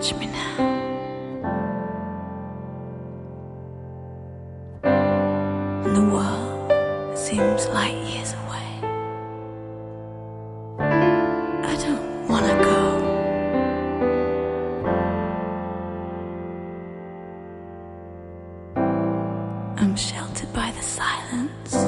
touch me now. And the world seems light years away. I don't wanna go. I'm sheltered by the silence.